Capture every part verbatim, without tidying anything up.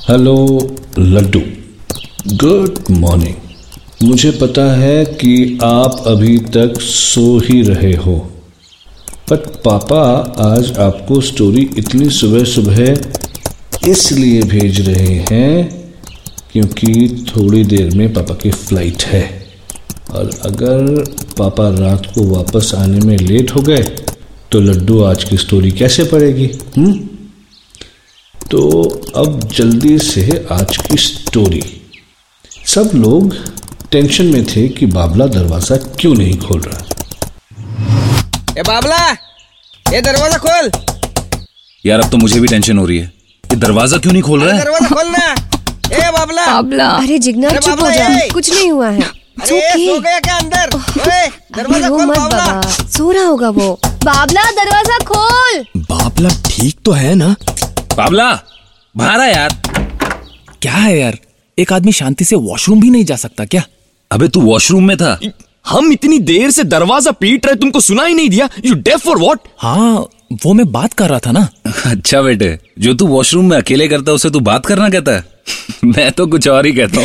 Hello Laddu, good morning. मुझे पता है कि आप अभी तक सो ही रहे हो, बट पापा आज आपको स्टोरी इतनी सुबह सुबह इसलिए भेज रहे हैं क्योंकि थोड़ी देर में पापा की फ्लाइट है, और अगर पापा रात को वापस आने में लेट हो गए तो लड्डू आज की स्टोरी कैसे पढ़ेगी? हम्म तो अब जल्दी से आज की स्टोरी। सब लोग टेंशन में थे कि बाबला दरवाजा क्यों नहीं खोल रहा। ए बाबला, ये दरवाजा खोल। यार अब तो मुझे भी टेंशन हो रही है, ये दरवाजा क्यों नहीं खोल रहा है? दरवाजा खोलना। ए बाबला। बाबला, अरे जिग्ना चुप हो जा, कुछ नहीं हुआ है। अरे सो गया क्या अंदर? ओए दरवाजा खोल बाबला। सो रहा होगा वो। बाबला दरवाजा खोल। बाबला ठीक तो है ना? बाबला बाहर आ यार। क्या है यार, एक आदमी शांति से वॉशरूम भी नहीं जा सकता क्या? अबे तू वॉशरूम में था। हम इतनी देर से दरवाजा पीट रहे, तुमको सुना ही नहीं दिया? यू डेफ और व्हाट? हाँ वो मैं बात कर रहा था ना। अच्छा बेटे, जो तू वॉशरूम में अकेले करता है उसे तू बात करना कहता है? मैं तो कुछ और ही कहता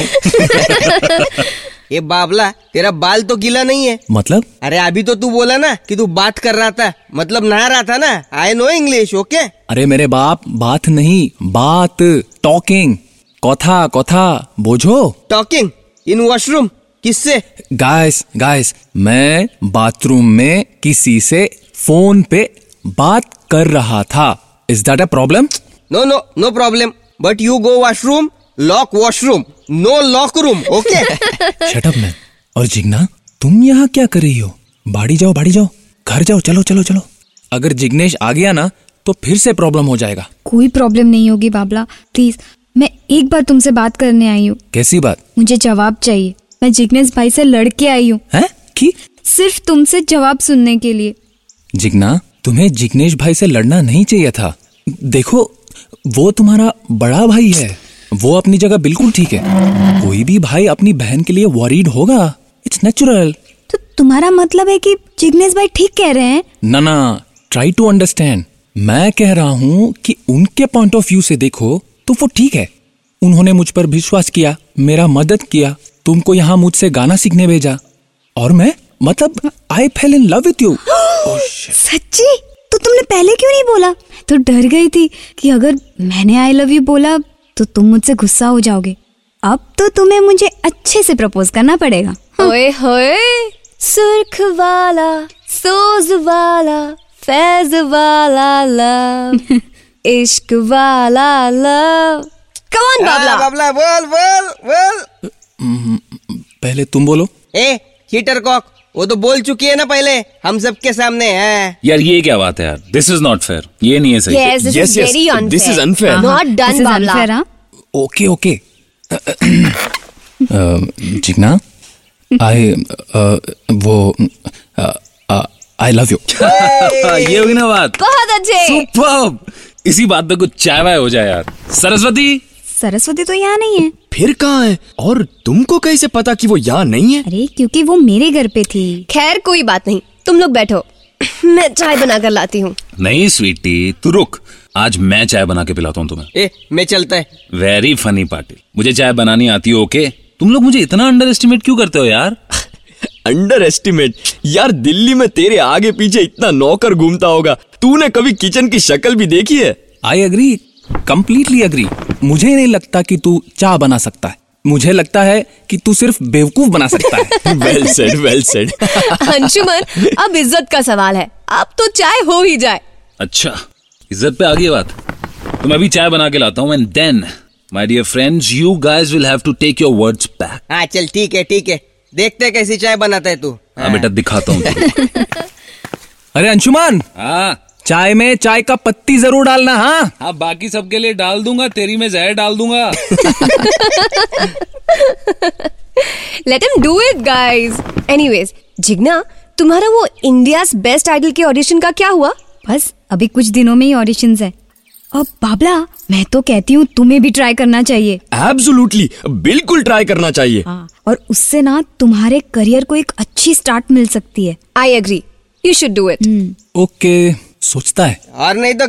हूँ। ये बाबला, तेरा बाल तो गीला नहीं है। मतलब? अरे अभी तो तू बोला ना कि तू बात कर रहा था, मतलब नहा रहा था ना। I know English, okay? अरे मेरे बाप, बात नहीं, बात, टॉकिंग, कथा कथा बोझो। टॉकिंग इन वॉशरूम किससे? गाइस गाइस मैं बाथरूम में किसी से फोन पे बात कर रहा था। Is that a problem? No no no problem, but you go washroom, lock washroom, no lock room, okay? Shut up man. और जिग्ना, तुम यहाँ क्या कर रही हो? बाड़ी जाओ बाड़ी जाओ, घर जाओ, चलो चलो चलो। अगर जिग्नेश आ गया ना तो फिर से प्रॉब्लम हो जाएगा। कोई प्रॉब्लम नहीं होगी बाबला, प्लीज। मैं एक बार तुमसे बात करने आई हूँ। कैसी बात? मुझे जवाब चाहिए। मैं जिग्नेश भाई से लड़ के आई हूँ। हैं? कि? सिर्फ तुमसे जवाब सुनने के लिए। जिग्ना, तुम्हें जिग्नेश भाई से लड़ना नहीं चाहिए था। देखो वो तुम्हारा बड़ा भाई है, वो अपनी जगह बिल्कुल ठीक है। कोई भी भाई अपनी बहन के लिए वरीड होगा, इट्स नेचुरल। तो तुम्हारा मतलब है कि जिग्नेश भाई ठीक कह रहे हैं? ना ना, ट्राई टू अंडरस्टैंड। मैं कह रहा हूँ कि उनके पॉइंट ऑफ व्यू से देखो तो वो ठीक है। उन्होंने मुझ पर विश्वास किया, मेरा मदद किया, तुमको यहाँ मुझसे गाना सीखने भेजा, और मैं मतलब I fell in love with you. सच्ची? तो तुमने पहले क्यों नहीं बोला? मैं तो डर गई थी कि अगर मैंने आई लव यू बोला तो तुम मुझसे गुस्सा हो जाओगे। अब तो तुम्हें मुझे अच्छे से प्रपोज करना पड़ेगा। ओए होए, सुर्ख वाला, सोज वाला, फैज वाला लव, इश्क वाला love. Come on Babla. Babla बोल बोल बोल। पहले तुम बोलो। ए चीटर कॉक, वो तो बोल चुकी है ना पहले हम सबके सामने है। यार ये क्या बात है यार, दिस इज नॉट फेयर, ये नहीं है सही। Yes, this Yes, is yes, very unfair. this is unfair. Not done, This is Babla. unfair, हाँ? Okay okay. जिग्ना, आई वो आई लव यू। ये होगी ना बात। बहुत अच्छे। सुपर्ब। इसी बात पे कुछ चाय वाय हो जाए यार। सरस्वती। सरस्वती तो यहाँ नहीं है। फिर कहाँ है? और तुमको कैसे पता कि वो यहाँ नहीं है? अरे क्योंकि वो मेरे घर पे थी। खैर कोई बात नहीं, तुम लोग बैठो, मैं चाय बना कर लाती हूँ। नहीं स्वीटी, तू रुक, आज मैं चाय बना के पिलाता हूँ तुम्हें। ए मैं चलता है। Very funny party. मुझे चाय बनानी आती है, ओके? तुम लोग मुझे इतना अंडर एस्टिमेट क्यों करते हो यार? Underestimate? यार दिल्ली में तेरे आगे पीछे इतना नौकर घूमता होगा, तूने कभी किचन की शक्ल भी देखी है? I agree, completely agree. मुझे नहीं लगता कि तू चाय बना सकता है, मुझे लगता है कि तू सिर्फ बेवकूफ बना सकता है। Well said, well said. Anshuman, अब इज्जत का सवाल है, अब तो चाय हो ही जाए। अच्छा, इज्जत पे आ गई बात, तो मैं भी चाय बना के लाता हूँ, and then my dear friends, you guys will have to take your words back. हाँ चल ठीक है ठीक है, देखते हैं कैसी चाय बनाता है तू। हाँ बेटा, दिखाता हूँ। अरे अंशुमान, हाँ चाय में चाय का पत्ती जरूर डालना। हाँ हाँ, बाकी सबके लिए डाल दूंगा, तेरी में जहर डाल दूंगा। Let him do it guys. Anyways, Jigna, तुम्हारा वो इंडियाज बेस्ट आइडल के ऑडिशन का क्या हुआ? बस अभी कुछ दिनों में ही ऑडिशंस है। अब बाबला, मैं तो कहती हूँ तुम्हें भी ट्राई करना चाहिए। एब्सोल्युटली, बिल्कुल ट्राई करना चाहिए। हाँ, और उससे ना तुम्हारे करियर को एक अच्छी स्टार्ट मिल सकती है। I agree, you should do it. Okay, सोचता है। और नहीं तो क्या,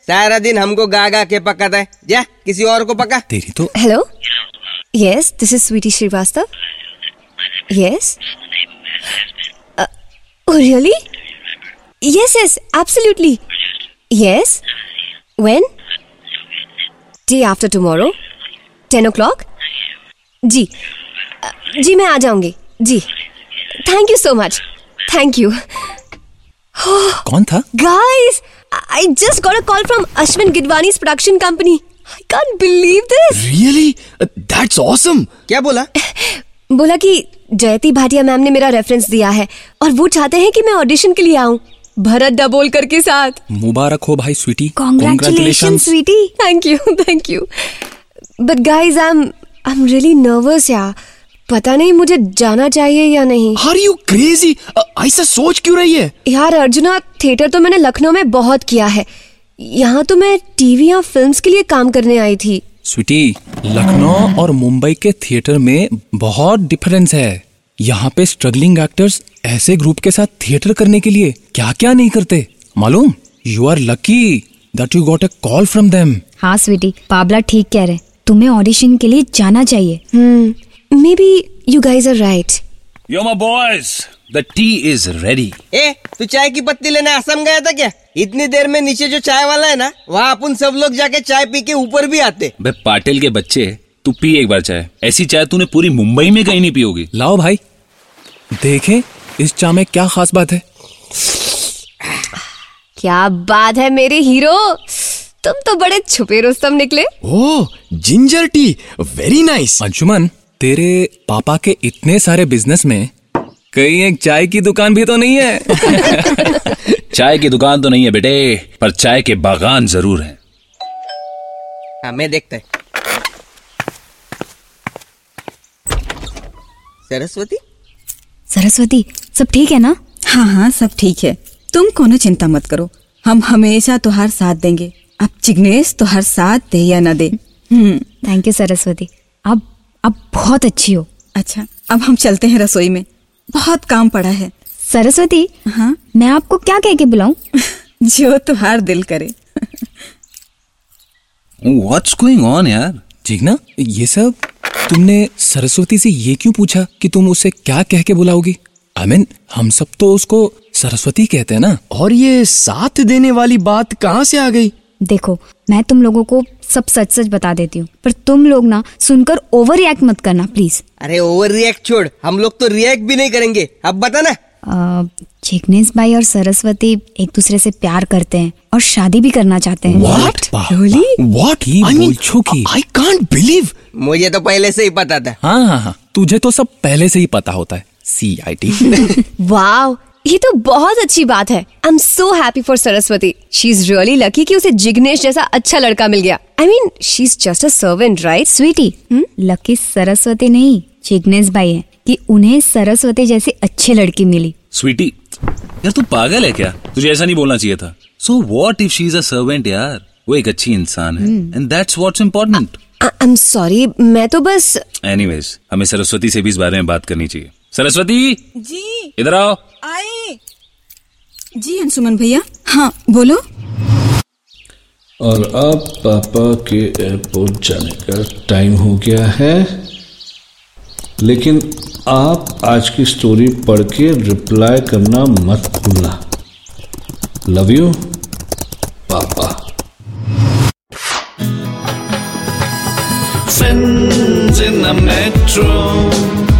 सारा दिन हमको गा गा के पकाता है, जा किसी और को पका। तेरी तो Hello? Yes, this is Sweetie Srivastav. Yes. Uh, oh, really? Yes, yes, absolutely. Yes. When? Day after tomorrow. Ten o'clock. Ji, uh, जी मैं आ जाऊंगी। जी, thank you so much. Thank you. कौन था? Guys, I just got a call from Ashwin Gidwani's production company. I can't believe this. Really? That's awesome. क्या बोला? बोला कि जयती Bhatia ma'am ने मेरा रेफरेंस दिया है और वो चाहते हैं कि मैं ऑडिशन के लिए आऊं भरत दाभोलकर के साथ। मुबारक हो भाई Sweetie. Congratulations, sweetie. Thank you, thank you. But guys I am I am really nervous यार। पता नहीं मुझे जाना चाहिए या नहीं। Are you crazy? ऐसा सोच क्यों रही है? यार अर्जुना, थिएटर तो मैंने लखनऊ में बहुत किया है, यहाँ तो मैं टीवी या फिल्म्स के लिए काम करने आई थी। स्वीटी, लखनऊ और मुंबई के थिएटर में बहुत डिफरेंस है। यहाँ पे स्ट्रगलिंग एक्टर्स ऐसे ग्रुप के साथ थिएटर करने के लिए क्या क्या नहीं करते मालूम। You are lucky that you got a call from them. हाँ स्वीटी, बाबला ठीक कह रहे, तुम्हें ऑडिशन के लिए जाना चाहिए। हम्म, maybe you guys are right. Yo, my boys, the tea is ready. ए, तू चाय की पत्ती लेने असम गया था क्या? इतनी देर में नीचे जो चाय वाला है ना, वहाँ अपन सब लोग जाके चाय पी के ऊपर भी आते। बे पाटिल के बच्चे, तू पी एक बार चाय। ऐसी चाय तूने पूरी मुंबई में कहीं नहीं पी होगी। लाओ भाई, देखें इस चाय में क्या खास बात है। क्या बात है मेरे हीरो, तुम तो बड़े छुपे रुस्तम निकले। Oh, ginger tea, very nice. Anshuman, तेरे पापा के इतने सारे बिजनेस में कहीं एक चाय की दुकान भी तो नहीं है? चाय की दुकान तो नहीं है बेटे, पर चाय के बागान जरूर हैं। हाँ, मैं देखता है। सरस्वती, सरस्वती, सब ठीक है ना? हाँ हाँ सब ठीक है, तुम कोनो चिंता मत करो, हम हमेशा तुहार साथ देंगे। अब जिग्नेश तुहार साथ दे या न दे। हम्म, थैंक यू सरस्वती, अब अब बहुत अच्छी हो। अच्छा, अब हम चलते हैं रसोई में, बहुत काम पड़ा है। सरस्वती, हाँ मैं आपको क्या कह के बुलाऊं? जो तुहार दिल करे। What's going on यार? जिग्ना, ये सब तुमने सरस्वती से ये क्यों पूछा कि तुम उसे क्या कह के बुलाओगी? आई मीन, हम सब तो उसको सरस्वती कहते हैं ना। और ये साथ देने वाली बात कहाँ से आ गई? देखो, मैं तुम लोगों को सब सच सच बता देती हूँ, पर तुम लोग ना सुनकर ओवर रिएक्ट मत करना प्लीज। अरे ओवर रिएक्ट छोड़, हम लोग तो रिएक्ट भी नहीं करेंगे। अब बता ना। जिग्नेश भाई और सरस्वती एक दूसरे से प्यार करते हैं और शादी भी करना चाहते हैं। What? Really? What? I mean, I can't believe. मुझे तो पहले से ही पता था। हाँ हाँ हाँ, तुझे तो सब पहले से ही पता होता है। सी आई टी। वाओ, ये तो बहुत अच्छी बात है। I am so happy for Saraswati. She is really lucky कि उसे जिग्नेश जैसा अच्छा लड़का मिल गया। I mean, she is just a servant, right? Sweetie, lucky Saraswati नहीं, जिग्नेश भाई है कि उन्हें सरस्वती जैसी अच्छी लड़की मिली। स्वीटी, यार तू पागल है क्या? तुझे ऐसा नहीं बोलना चाहिए था। So what if she is a servant यार? वो एक अच्छी इंसान है, and that's what's important. I am sorry, मैं तो बस। एनीवेज, हमें सरस्वती से भी इस बारे में बात करनी चाहिए। सरस्वती जी, इधर आओ। आए। जी अंशुमन भैया, हाँ बोलो। और अब पापा के एयरपोर्ट जाने का टाइम हो गया है, लेकिन आप आज की स्टोरी पढ़ के रिप्लाई करना मत भूलना। Love you papa. Friends in the metro